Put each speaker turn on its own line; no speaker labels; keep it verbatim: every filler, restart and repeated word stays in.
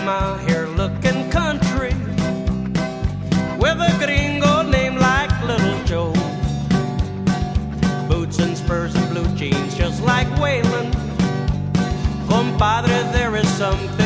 grandma here looking country, with a gringo named like Little Joe. Boots and spurs and blue jeans just like Waylon. Compadre, there is something